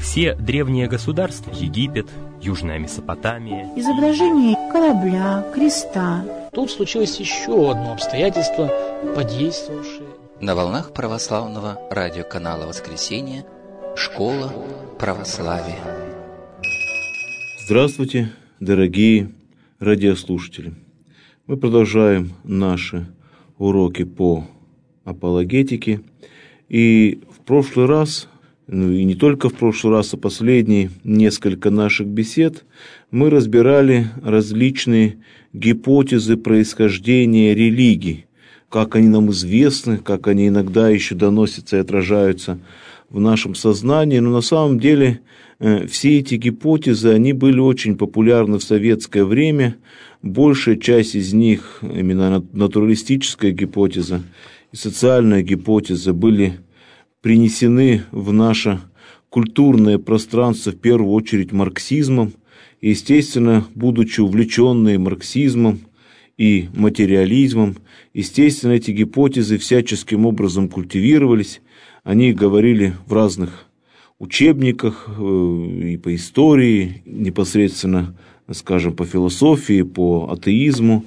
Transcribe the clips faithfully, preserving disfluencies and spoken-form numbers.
Все древние государства – Египет, Южная Месопотамия. Изображение корабля, креста. Тут случилось еще одно обстоятельство, подействовавшее. На волнах православного радиоканала «Воскресенье» «Школа православия». Здравствуйте, дорогие радиослушатели! Мы продолжаем наши уроки по апологетике. И в прошлый раз, ну и не только в прошлый раз, а последние несколько наших бесед, мы разбирали различные гипотезы происхождения религий, как они нам известны, как они иногда еще доносятся и отражаются в нашем сознании. Но на самом деле э, все эти гипотезы, они были очень популярны в советское время. Большая часть из них, именно натуралистическая гипотеза и социальная гипотеза, были принесены в наше культурное пространство в первую очередь марксизмом. И, естественно, будучи увлеченные марксизмом и материализмом, естественно, эти гипотезы всяческим образом культивировались. Они говорили в разных учебниках и по истории, непосредственно, скажем, по философии, по атеизму.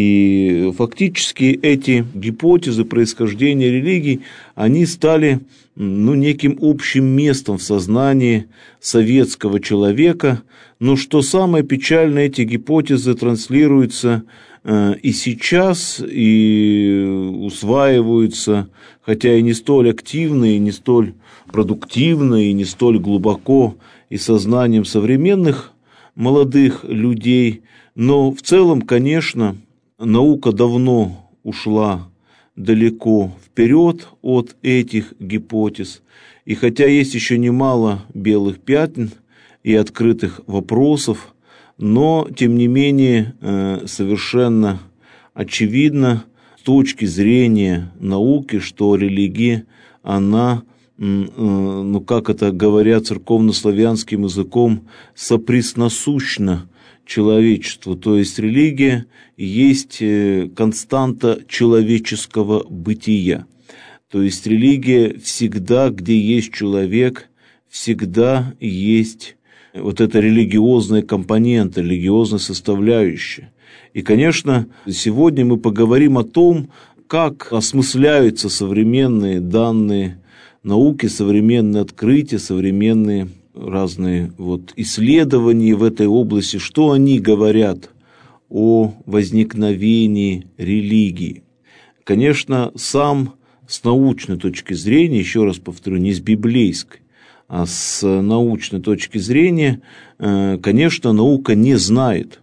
И фактически эти гипотезы происхождения религий, они стали ну, неким общим местом в сознании советского человека. Но что самое печальное, эти гипотезы транслируются э, и сейчас, и усваиваются, хотя и не столь активно, и не столь продуктивно, и не столь глубоко, и сознанием современных молодых людей. Но в целом, конечно, наука давно ушла далеко вперед от этих гипотез. И хотя есть еще немало белых пятен и открытых вопросов, но, тем не менее, совершенно очевидно с точки зрения науки, что религия, она, ну, как это говорят церковнославянским языком, сопрісносущна человечеству. То есть религия есть константа человеческого бытия. То есть религия всегда, где есть человек, всегда есть вот эта религиозная компонента, религиозная составляющая. И, конечно, сегодня мы поговорим о том, как осмысляются современные данные науки, современные открытия, современные разные вот исследования в этой области, что они говорят о возникновении религии. Конечно, сам с научной точки зрения, еще раз повторю, не с библейской, а с научной точки зрения, конечно, наука не знает.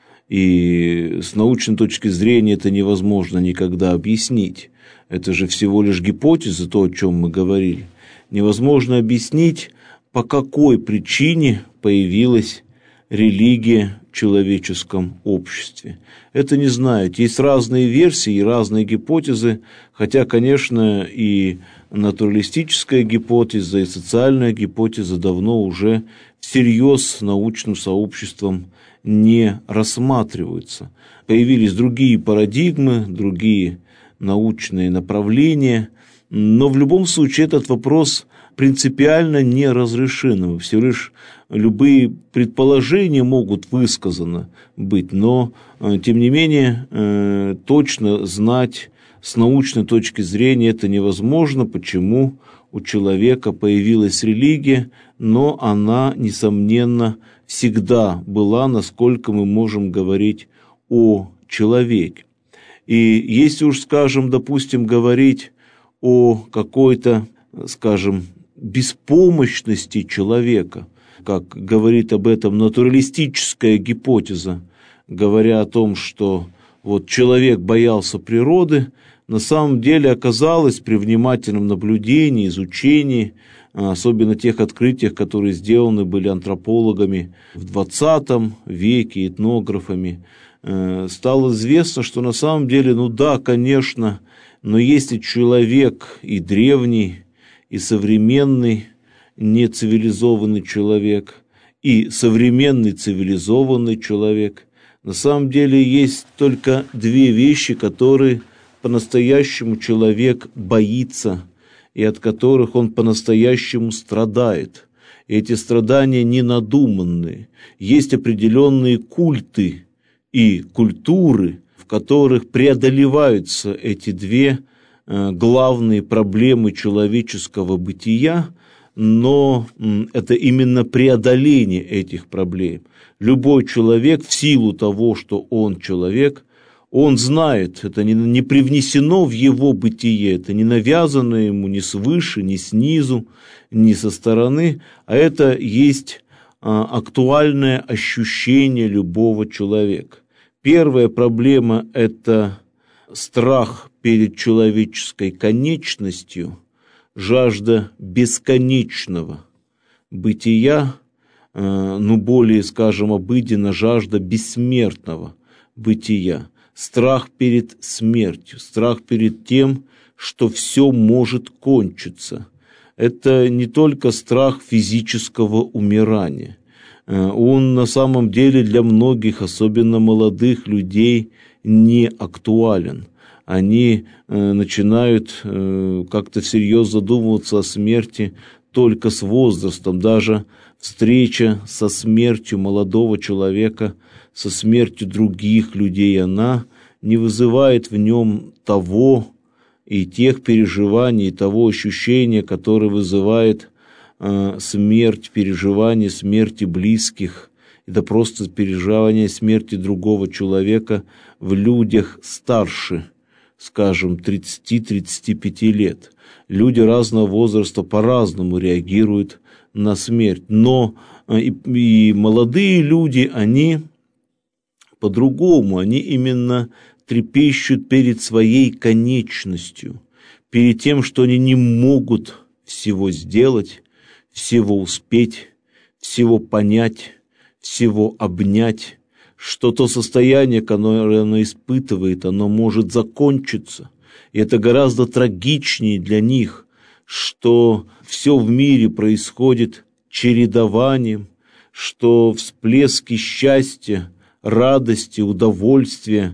И с научной точки зрения это невозможно никогда объяснить. Это же всего лишь гипотеза, то, о чем мы говорили. Невозможно объяснить, по какой причине появилась религия в человеческом обществе. Это не знают. Есть разные версии и разные гипотезы, хотя, конечно, и натуралистическая гипотеза, и социальная гипотеза давно уже всерьез научным сообществом не рассматриваются. Появились другие парадигмы, другие научные направления, но в любом случае этот вопрос принципиально не разрешен. Всего лишь любые предположения могут высказаны быть, но, тем не менее, точно знать с научной точки зрения это невозможно, почему у человека появилась религия, но она, несомненно, всегда была, насколько мы можем говорить о человеке. И если уж, скажем, допустим, говорить о какой-то, скажем, беспомощности человека, как говорит об этом натуралистическая гипотеза, говоря о том, что вот человек боялся природы, на самом деле оказалось при внимательном наблюдении, изучении, особенно тех открытиях, которые сделаны были антропологами в двадцатом веке, этнографами, стало известно, что на самом деле, ну да, конечно, но если человек и древний, и современный нецивилизованный человек, и современный цивилизованный человек, на самом деле есть только две вещи, которые по-настоящему человек боится и от которых он по-настоящему страдает. эти страдания не надуманные. Есть определенные культы и культуры, в которых преодолеваются эти две главные проблемы человеческого бытия, но это именно преодоление этих проблем. Любой человек, в силу того, что он человек, он знает, это не, не привнесено в его бытие, это не навязано ему ни свыше, ни снизу, ни со стороны, а это есть а, актуальное ощущение любого человека. Первая проблема – это страх перед человеческой конечностью, жажда бесконечного бытия, э, ну, более, скажем, обыденно, жажда бессмертного бытия. Страх перед смертью, страх перед тем, что все может кончиться. Это не только страх физического умирания. Он на самом деле для многих, особенно молодых людей, не актуален. Они начинают как-то всерьез задумываться о смерти только с возрастом. Даже встреча со смертью молодого человека, со смертью других людей, она не вызывает в нем того и тех переживаний, и того ощущения, которое вызывает э, смерть, переживание смерти близких. Это просто переживание смерти другого человека в людях старше, скажем, тридцати-тридцати пяти лет. Люди разного возраста по-разному реагируют на смерть, но э, и, и молодые люди, они по-другому, они именно трепещут перед своей конечностью, перед тем, что они не могут всего сделать, всего успеть, всего понять, всего обнять, что то состояние, которое оно испытывает, оно может закончиться. И это гораздо трагичнее для них, что все в мире происходит чередованием, что всплески счастья, радости, удовольствия,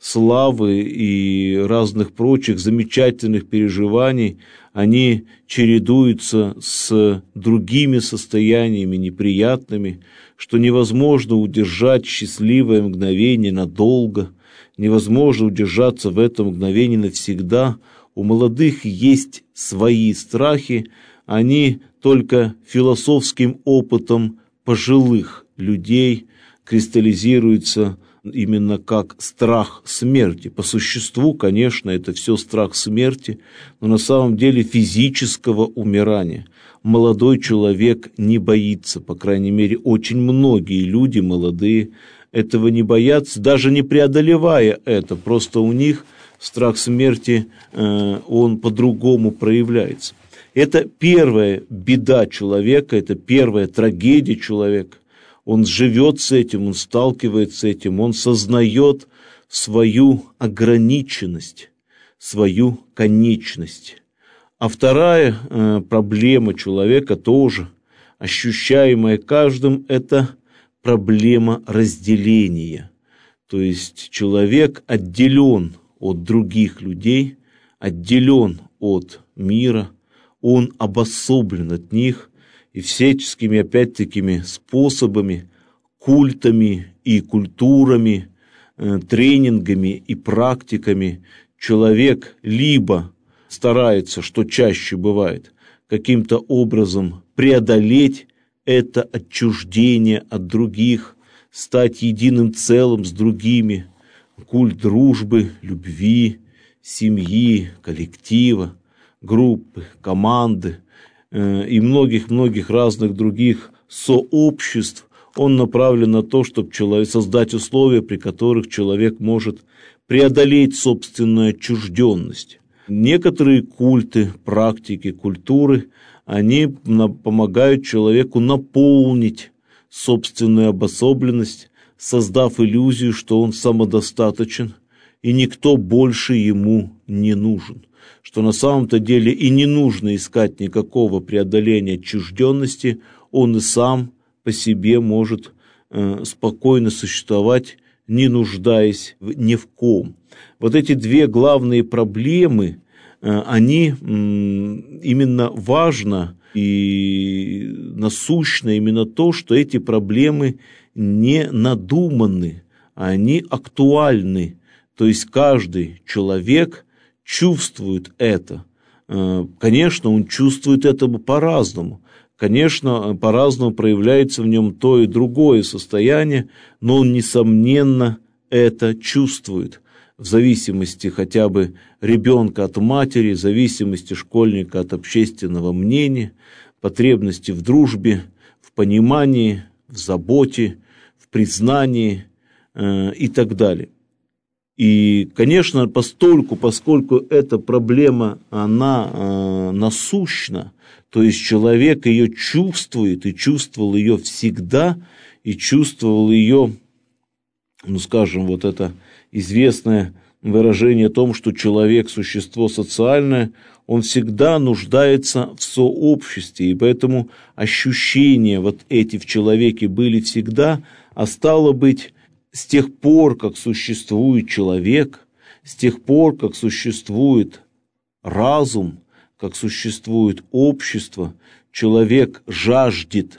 славы и разных прочих замечательных переживаний, они чередуются с другими состояниями неприятными, что невозможно удержать счастливое мгновение надолго, невозможно удержаться в этом мгновении навсегда. У молодых есть свои страхи, они только философским опытом пожилых людей кристаллизируются именно как страх смерти. По существу, конечно, это все страх смерти, но на самом деле физического умирания молодой человек не боится, по крайней мере, очень многие люди молодые этого не боятся, даже не преодолевая это, просто у них страх смерти, э, он по-другому проявляется. Это первая беда человека, это первая трагедия человека. Он живет с этим, он сталкивается с этим, он сознает свою ограниченность, свою конечность. А вторая э, проблема человека, тоже ощущаемая каждым, это проблема разделения. То есть человек отделен от других людей, отделен от мира, он обособлен от них, и всяческими, опять-таки, способами, культами и культурами, э, тренингами и практиками человек либо старается, что чаще бывает, каким-то образом преодолеть это отчуждение от других, стать единым целым с другими, культ дружбы, любви, семьи, коллектива, группы, команды, и многих-многих разных других сообществ, он направлен на то, чтобы человек, создать условия, при которых человек может преодолеть собственную отчужденность. Некоторые культы, практики, культуры, они помогают человеку наполнить собственную обособленность, создав иллюзию, что он самодостаточен, и никто больше ему не нужен. Что на самом-то деле и не нужно искать никакого преодоления отчужденности, он и сам по себе может э, спокойно существовать, не нуждаясь в, ни в ком. Вот эти две главные проблемы, они именно важно и насущно именно то, что эти проблемы не надуманы, а они актуальны. То есть каждый человек чувствует это. Конечно, он чувствует это по-разному. Конечно, по-разному проявляется в нем то и другое состояние, но он, несомненно, это чувствует. В зависимости хотя бы ребенка от матери, в зависимости школьника от общественного мнения, потребности в дружбе, в понимании, в заботе, в признании э, и так далее. И, конечно, постольку, поскольку эта проблема, она э, насущна, то есть человек ее чувствует и чувствовал ее всегда, и чувствовал ее, ну, скажем, вот это известное выражение о том, что человек – существо социальное, он всегда нуждается в сообществе, и поэтому ощущения вот эти в человеке были всегда, а стало быть, с тех пор, как существует человек, с тех пор, как существует разум, как существует общество, человек жаждет,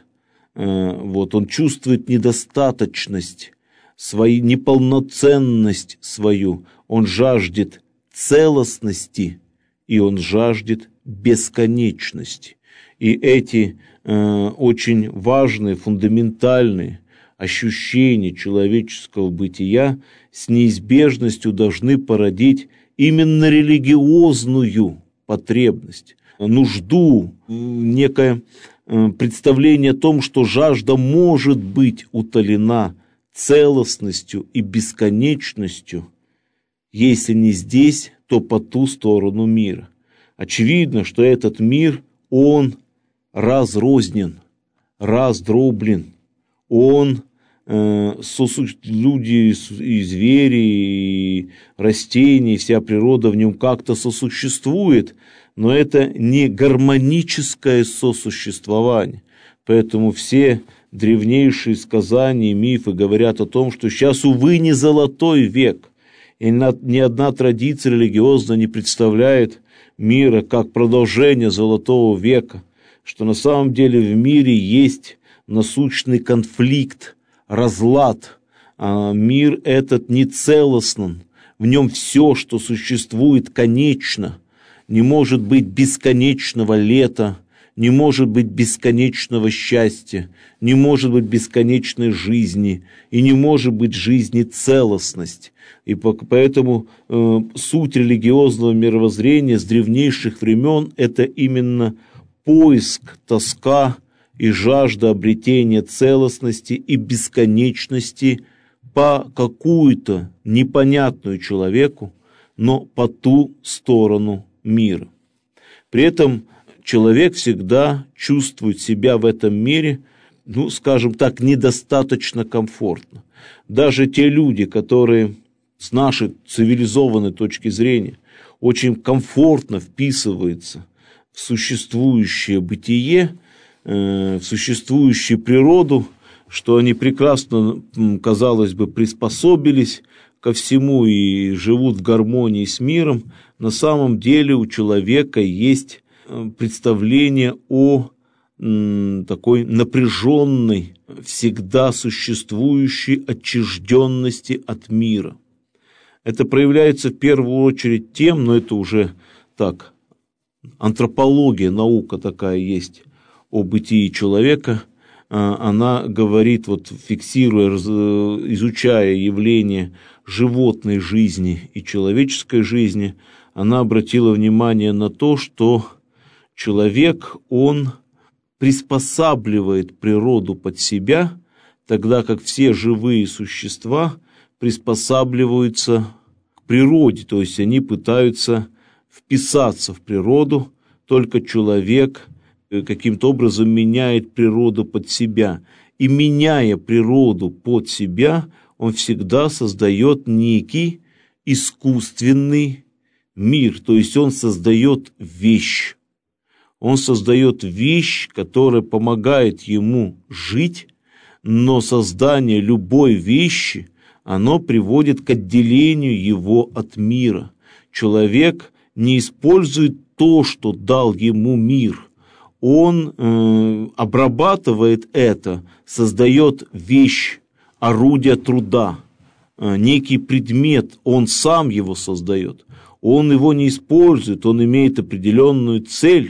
э, вот, он чувствует недостаточность, свою неполноценность свою, он жаждет целостности, и он жаждет бесконечности. И эти э, очень важные, фундаментальные ощущения человеческого бытия с неизбежностью должны породить именно религиозную потребность, нужду, некое представление о том, что жажда может быть утолена целостностью и бесконечностью, если не здесь, то по ту сторону мира. Очевидно, что этот мир, он разрознен, раздроблен, он, э, сосу... люди и звери, и растения, и вся природа в нем как-то сосуществует, но это не гармоническое сосуществование. Поэтому все древнейшие сказания, мифы говорят о том, что сейчас, увы, не золотой век, и ни одна традиция религиозная не представляет мира как продолжение золотого века, что на самом деле в мире есть насущный конфликт, разлад, а мир этот не целостен, в нем все, что существует, конечно, не может быть бесконечного лета, не может быть бесконечного счастья, не может быть бесконечной жизни, и не может быть жизни целостность. И поэтому э, суть религиозного мировоззрения с древнейших времен – это именно поиск, тоска и жажда обретения целостности и бесконечности по какую-то непонятную человеку, но по ту сторону мира. При этом человек всегда чувствует себя в этом мире, ну, скажем так, недостаточно комфортно. Даже те люди, которые с нашей цивилизованной точки зрения очень комфортно вписываются в существующее бытие, э, в существующую природу, что они прекрасно, казалось бы, приспособились ко всему и живут в гармонии с миром, на самом деле у человека есть представление о м, такой напряженной, всегда существующей отчужденности от мира. Это проявляется в первую очередь тем, но это уже так, антропология, наука такая есть о бытии человека, она говорит, вот фиксируя, изучая явление животной жизни и человеческой жизни, она обратила внимание на то, что человек, он приспосабливает природу под себя, тогда как все живые существа приспосабливаются к природе, то есть они пытаются вписаться в природу, только человек каким-то образом меняет природу под себя. И меняя природу под себя, он всегда создает некий искусственный мир, то есть он создает вещь. Он создает вещь, которая помогает ему жить, но создание любой вещи, оно приводит к отделению его от мира. Человек не использует то, что дал ему мир. Он э, обрабатывает это, создает вещь, орудие труда, э, некий предмет, он сам его создает. Он его не использует, он имеет определенную цель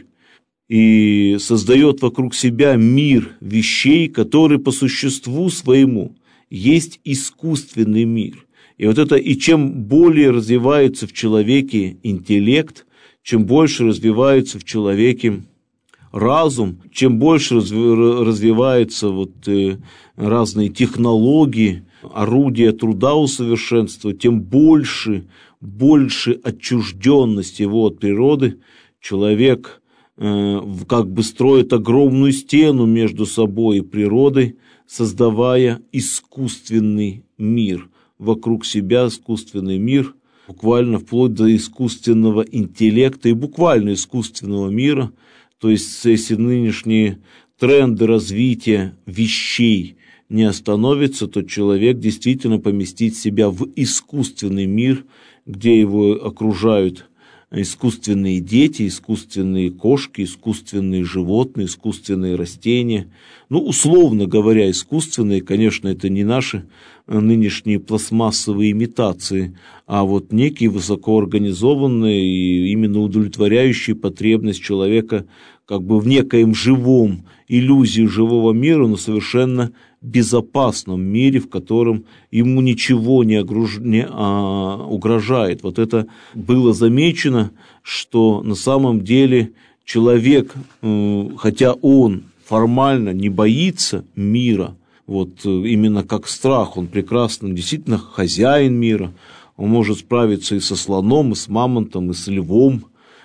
и создает вокруг себя мир вещей, который по существу своему есть искусственный мир. И вот это, и чем более развивается в человеке интеллект, чем больше развивается в человеке разум, чем больше развиваются вот разные технологии, орудия труда усовершенствовать, тем больше, больше отчужденность его от природы. Человек э, как бы строит огромную стену между собой и природой, создавая искусственный мир. Вокруг себя искусственный мир, буквально вплоть до искусственного интеллекта и буквально искусственного мира. То есть, если нынешние тренды развития вещей не остановятся, то человек действительно поместит себя в искусственный мир, где его окружают искусственные дети, искусственные кошки, искусственные животные, искусственные растения. Ну, условно говоря, искусственные, конечно, это не наши нынешние пластмассовые имитации, а вот некие высокоорганизованные и именно удовлетворяющие потребность человека как бы в некоем живом, иллюзии живого мира, но совершенно безопасном мире, в котором ему ничего не, огруж... не а, угрожает. Вот это было замечено, что на самом деле человек, хотя он формально не боится мира, вот именно как страх, он прекрасно, действительно хозяин мира, он может справиться и со слоном, и с мамонтом, и с львом,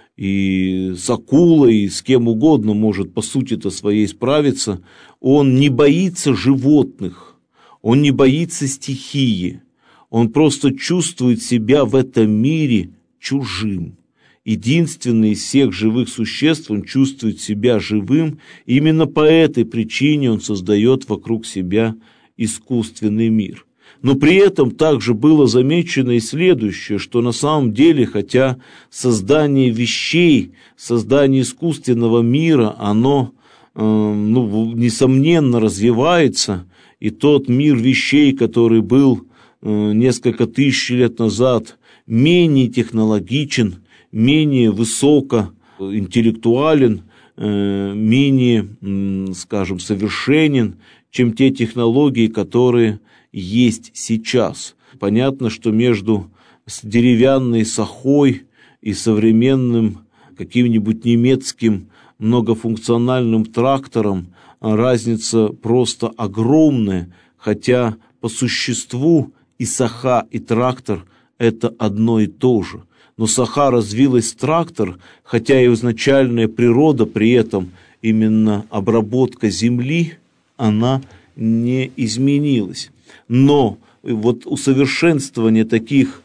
и с акулой, и с кем угодно может по сути-то своей справиться. Он не боится животных, он не боится стихии, он просто чувствует себя в этом мире чужим. Единственный из всех живых существ, он чувствует себя живым, и именно по этой причине он создает вокруг себя искусственный мир. Но при этом также было замечено и следующее, что на самом деле, хотя создание вещей, создание искусственного мира, оно, э, ну, несомненно развивается, и тот мир вещей, который был э, несколько тысяч лет назад менее технологичен, менее высокоинтеллектуален, э, менее, э, скажем, совершенен, чем те технологии, которые есть сейчас. Понятно, что между деревянной сахой и современным каким-нибудь немецким многофункциональным трактором разница просто огромная, хотя по существу и саха, и трактор – это одно и то же. Но саха развилась в трактор, хотя и изначальная природа при этом, именно обработка земли, она не изменилась. Но вот усовершенствование таких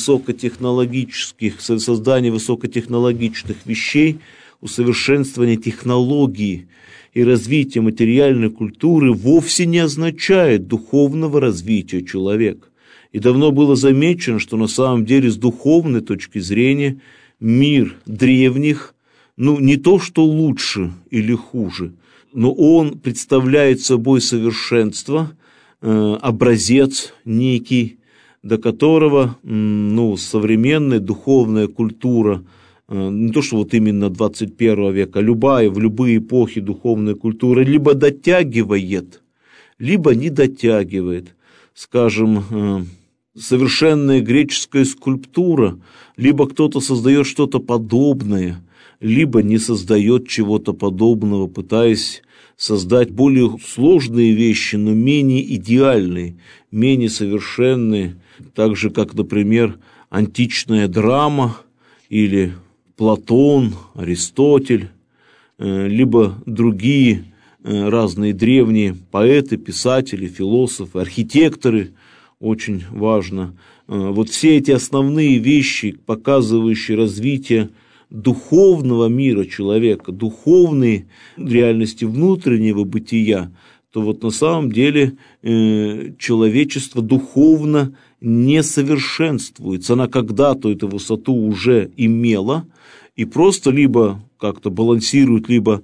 высокотехнологических, создание высокотехнологичных вещей, усовершенствование технологий и развитие материальной культуры вовсе не означает духовного развития человека. И давно было замечено, что на самом деле с духовной точки зрения мир древних, ну не то что лучше или хуже, но он представляет собой совершенство, э, образец некий, до которого ну, современная духовная культура, э, не то что вот именно двадцать первого века, любая, в любые эпохи духовная культура либо дотягивает, либо не дотягивает. Скажем, э, совершенная греческая скульптура, либо кто-то создает что-то подобное, либо не создает чего-то подобного, пытаясь создать более сложные вещи, но менее идеальные, менее совершенные, так же, как, например, античная драма или Платон, Аристотель, либо другие разные древние поэты, писатели, философы, архитекторы, очень важно. Вот все эти основные вещи, показывающие развитие духовного мира человека, духовной реальности внутреннего бытия, то вот на самом деле э, человечество духовно не совершенствуется. Она когда-то эту высоту уже имела, и просто либо как-то балансирует, либо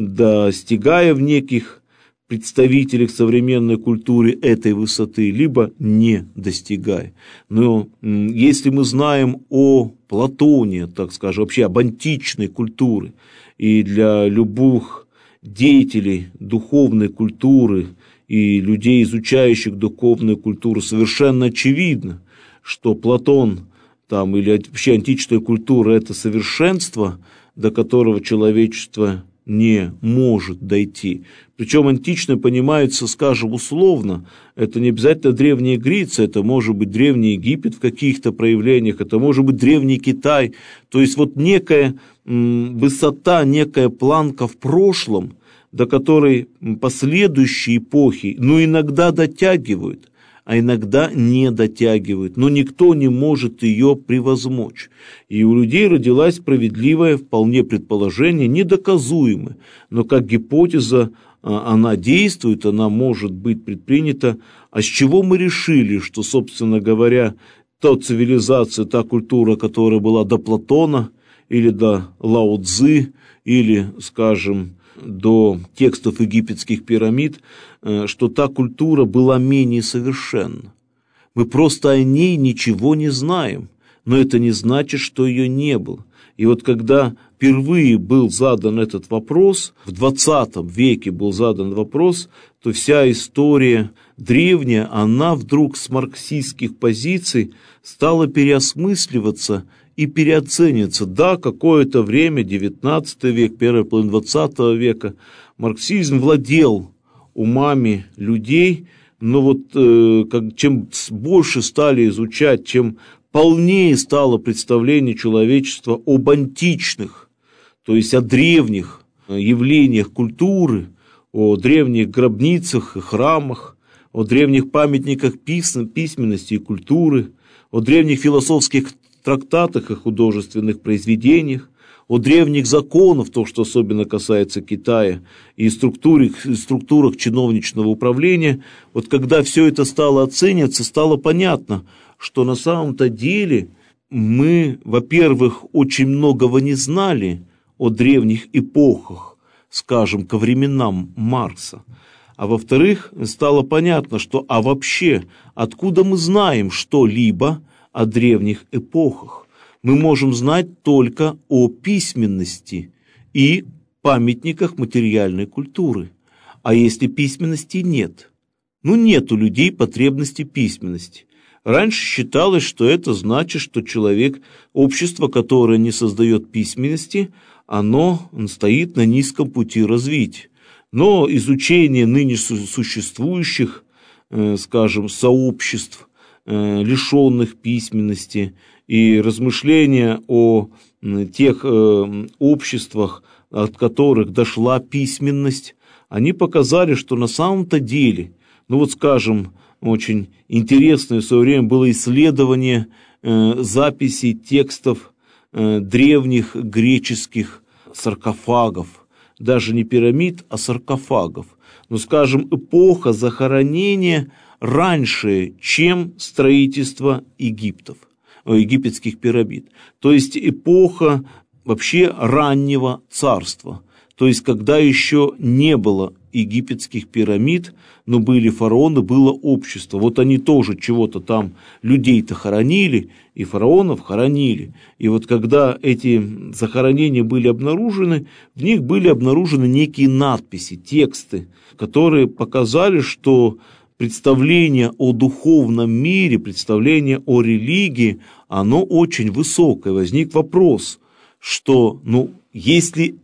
достигая в неких представителях современной культуры этой высоты, либо не достигая. Но если мы знаем о Платоне, так скажем, вообще об античной культуре, и для любых деятелей духовной культуры и людей, изучающих духовную культуру, совершенно очевидно, что Платон там, или вообще античная культура – это совершенство, до которого человечество не может дойти. Причем античное понимается, скажем, условно. Это не обязательно Древняя Греция, это может быть Древний Египет в каких-то проявлениях, это может быть Древний Китай. То есть вот некая м, высота, некая планка в прошлом, до которой последующие эпохи, ну, иногда дотягивают, а иногда не дотягивают, но никто не может ее превозмочь. И у людей родилась справедливое вполне предположение, недоказуемое, но как гипотеза она действует, она может быть предпринята. А с чего мы решили, что, собственно говоря, та цивилизация, та культура, которая была до Платона, или до Лао Цзы, или, скажем, до текстов египетских пирамид, что та культура была менее совершенна. Мы просто о ней ничего не знаем, но это не значит, что ее не было. И вот когда впервые был задан этот вопрос, в двадцатом веке был задан вопрос, то вся история древняя, она вдруг с марксистских позиций стала переосмысливаться и переоцениваться. Да, какое-то время, девятнадцатый век, первая половина двадцатого века, марксизм владел умами людей, но вот э, как, чем больше стали изучать, чем полнее стало представление человечества об античных, то есть о древних явлениях культуры, о древних гробницах и храмах, о древних памятниках письменности и культуры, о древних философских трактатах и художественных произведениях, о древних законах, то, что особенно касается Китая, и структурах, и структурах чиновничного управления. Вот когда все это стало оцениваться, стало понятно, что на самом-то деле мы, во-первых, очень многого не знали о древних эпохах, скажем, ко временам Маркса, а во-вторых, стало понятно, что а вообще откуда мы знаем что-либо о древних эпохах? Мы можем знать только о письменности и памятниках материальной культуры. А если письменности нет? Ну, нет у людей потребности письменности. Раньше считалось, что это значит, что человек, общество, которое не создает письменности, оно стоит на низком пути развития. Но изучение ныне существующих, э, скажем, сообществ, э, лишенных письменности, и размышления о тех э, обществах, от которых дошла письменность, они показали, что на самом-то деле, ну вот скажем, очень интересное в свое время было исследование э, записей текстов э, древних греческих саркофагов, даже не пирамид, а саркофагов. Ну, скажем, эпоха захоронения раньше, чем строительство Египтов. египетских пирамид. То есть эпоха вообще раннего царства. То есть когда еще не было египетских пирамид, но были фараоны, было общество. Вот они тоже чего-то там, людей-то хоронили, и фараонов хоронили. И вот когда эти захоронения были обнаружены, в них были обнаружены некие надписи, тексты, которые показали, что представление о духовном мире, представление о религии, оно очень высокое. Возник вопрос, что, ну, если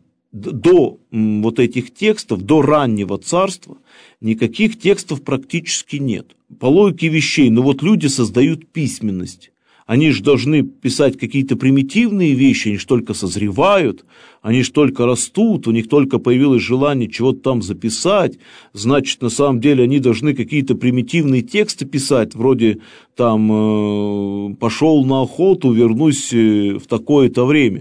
до вот этих текстов, до раннего царства, никаких текстов практически нет. По логике вещей, но вот люди создают письменность. Они же должны писать какие-то примитивные вещи, они же только созревают, они же только растут, у них только появилось желание чего-то там записать, значит, на самом деле они должны какие-то примитивные тексты писать, вроде там «пошел на охоту, вернусь в такое-то время».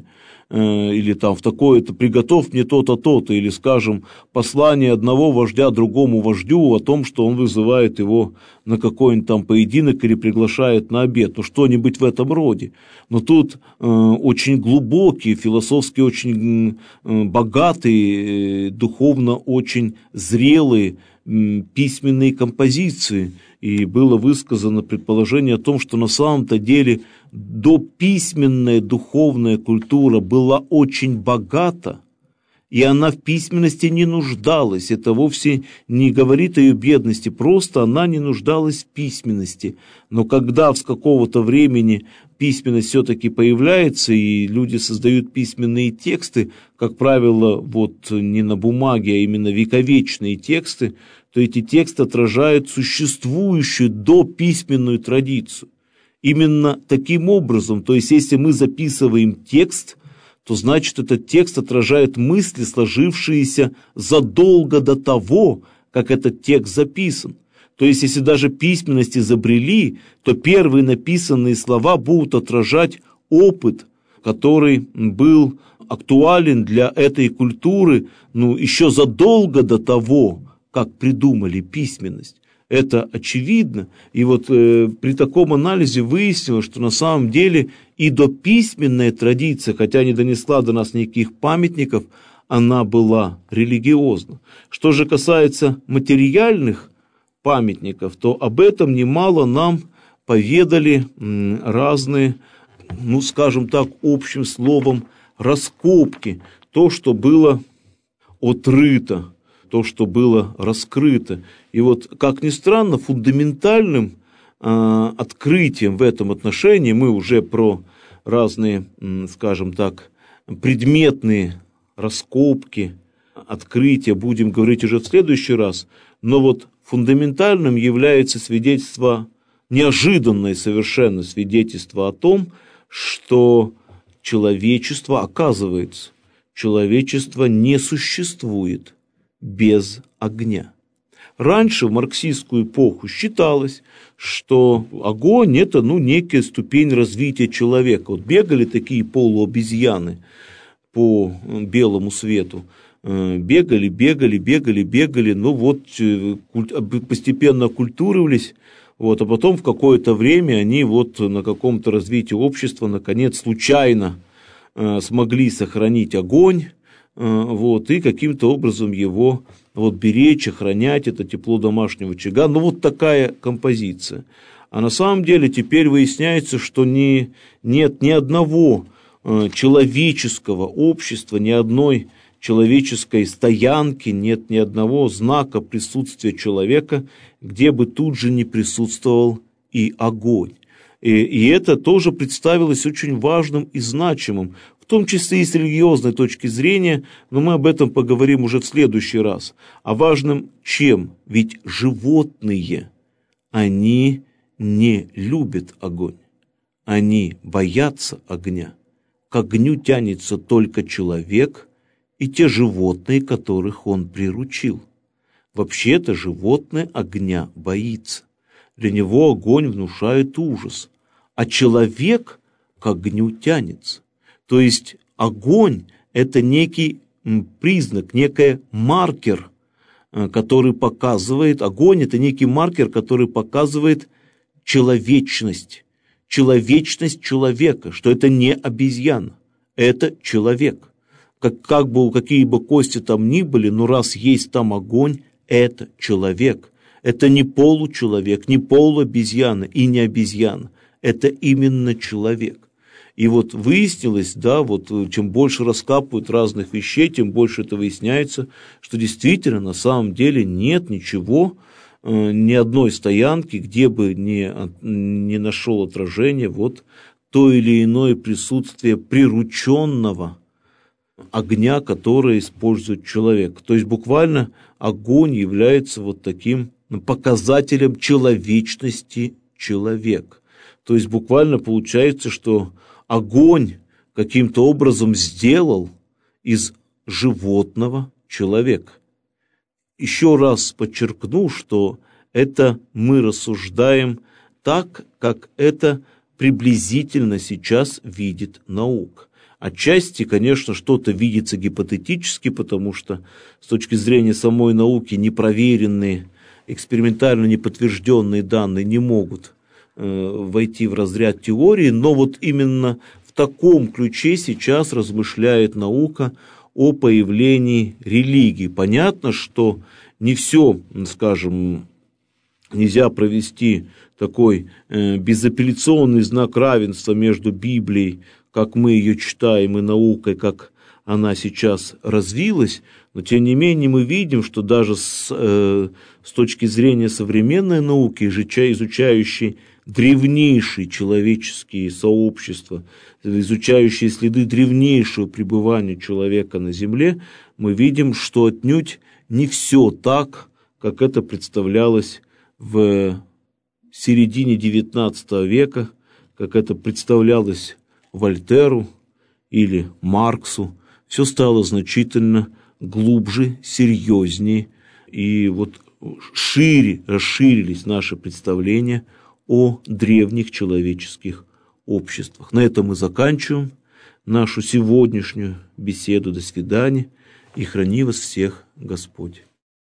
или там в такое-то приготовь мне то-то, то-то, или, скажем, послание одного вождя другому вождю о том, что он вызывает его на какой-нибудь там поединок или приглашает на обед, ну что-нибудь в этом роде. Но тут э, очень глубокие, философски очень э, богатые, э, духовно очень зрелые э, письменные композиции, и было высказано предположение о том, что на самом-то деле дописьменная духовная культура была очень богата, и она в письменности не нуждалась. Это вовсе не говорит о ее бедности, просто она не нуждалась в письменности. Но когда с какого-то времени письменность все-таки появляется, и люди создают письменные тексты, как правило, вот не на бумаге, а именно вековечные тексты, то эти тексты отражают существующую дописьменную традицию. Именно таким образом, то есть если мы записываем текст, то значит этот текст отражает мысли, сложившиеся задолго до того, как этот текст записан. То есть если даже письменность изобрели, то первые написанные слова будут отражать опыт, который был актуален для этой культуры, ну, еще задолго до того, как придумали письменность. Это очевидно. И вот э, при таком анализе выяснилось, что на самом деле и дописьменная традиция, хотя не донесла до нас никаких памятников, она была религиозна. Что же касается материальных памятников, то об этом немало нам поведали м, разные, ну скажем так, общим словом, раскопки. То, что было отрыто, то, что было раскрыто. И вот, как ни странно, фундаментальным э, открытием в этом отношении, мы уже про разные, э, скажем так, предметные раскопки, открытия будем говорить уже в следующий раз, но вот фундаментальным является свидетельство, неожиданное совершенно свидетельство о том, что человечество, оказывается, человечество не существует без огня. Раньше, в марксистскую эпоху, считалось, что огонь – это ну, некая ступень развития человека. Вот бегали такие полуобезьяны по белому свету, бегали, бегали, бегали, бегали, ну вот постепенно окультуривались, вот, а потом в какое-то время они вот на каком-то развитии общества наконец случайно смогли сохранить огонь, вот, и каким-то образом его вот, беречь, охранять, это тепло домашнего очага. Ну, вот такая композиция. А на самом деле теперь выясняется, что не, нет ни одного человеческого общества, ни одной человеческой стоянки, нет ни одного знака присутствия человека, где бы тут же не присутствовал и огонь. И, и это тоже представилось очень важным и значимым, в том числе и с религиозной точки зрения, но мы об этом поговорим уже в следующий раз. А важным чем? Ведь животные, они не любят огонь, они боятся огня. К огню тянется только человек и те животные, которых он приручил. Вообще-то животное огня боится. Для него огонь внушает ужас, а человек к огню тянется. То есть огонь – это некий признак, некий маркер, который показывает, огонь – это некий маркер, который показывает человечность, человечность человека, что это не обезьяна, это человек. Как, как бы, какие бы кости там ни были, но раз есть там огонь, это человек. Это не получеловек, не полуобезьяна и не обезьяна. Это именно человек. И вот выяснилось, да, вот чем больше раскапывают разных вещей, тем больше это выясняется, что действительно на самом деле нет ничего, э, ни одной стоянки, где бы не, не нашел отражения вот то или иное присутствие прирученного огня, который использует человек. То есть буквально огонь является вот таким показателем человечности человека. То есть буквально получается, что огонь каким-то образом сделал из животного человека. Еще раз подчеркну, что это мы рассуждаем так, как это приблизительно сейчас видит наука. отчасти, конечно, что-то видится гипотетически, потому что с точки зрения самой науки непроверенные, экспериментально неподтвержденные данные не могут э, войти в разряд теории, но вот именно в таком ключе сейчас размышляет наука о появлении религии. Понятно, что не все, скажем, нельзя провести такой э, безапелляционный знак равенства между Библией, как мы ее читаем, и наукой, как она сейчас развилась, но тем не менее мы видим, что даже с, э, с точки зрения современной науки, изучающей древнейшие человеческие сообщества, изучающие следы древнейшего пребывания человека на Земле, мы видим, что отнюдь не все так, как это представлялось в середине девятнадцатого века, как это представлялось Вольтеру или Марксу. Все стало значительно глубже, серьезнее, и вот шире расширились наши представления о древних человеческих обществах. На этом мы заканчиваем нашу сегодняшнюю беседу. До свидания, и храни вас всех Господь.